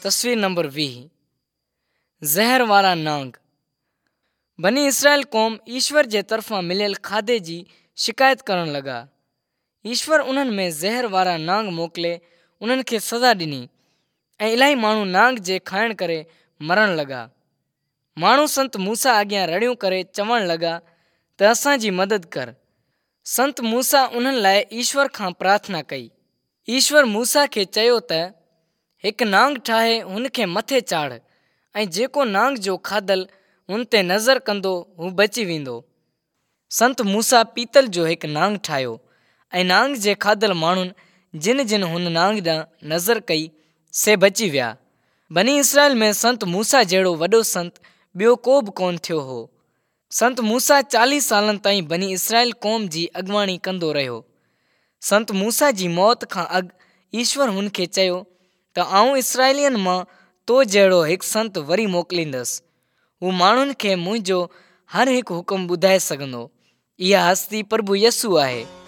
तस्वीर नंबर 20 ज़हर वारा नांग। बनी इसराइल क़ौम ईश्वर जे तरफ़ां मिलियल खाधे जी शिकायत करण लॻा। ईश्वर उन्हनि में ज़हर वारा नांग मोकिले उन्हनि खे सज़ा ॾिनी ऐं इलाही माण्हू नांग जे खाइण करे मरण लॻा। माण्हू संत मूसा अॻियां रड़ियूं करे चवण लॻा त असांजी मदद कर। संत मूसा उन्हनि लाइ ईश्वर खां प्रार्थना कई। ईश्वर मूसा खे चयो त हिकु नांग ठाहे हुन खे मथे चाढ़ ऐं जेको नांग जो खाधल हुन ते नज़र कंदो हू बची वेंदो। संत मूसा पीतल जो हिकु नांग ठाहियो ऐं नांग जे खाधल माण्हुनि जिन जिन हुन नांग ॾांहुं नज़र कई से बची विया। बनी इसराइल में संत मूसा जहिड़ो वॾो संत ॿियो को बि कोन थियो हो। संत मूसा 40 सालनि ताईं बनी इसराइल क़ौम जी अॻुवाणी कंदो रहियो। संत मूसा जी मौत खां अॻु ईश्वर हुन खे चयो त आउं इसराइलियुनि मां तो जहिड़ो हिकु संत वरी मोकिलींदुसि। हू माण्हुनि खे मुंहिंजो हर हिकु हुकुम ॿुधाए सघंदो। इहा हस्ती प्रभु यसू आहे।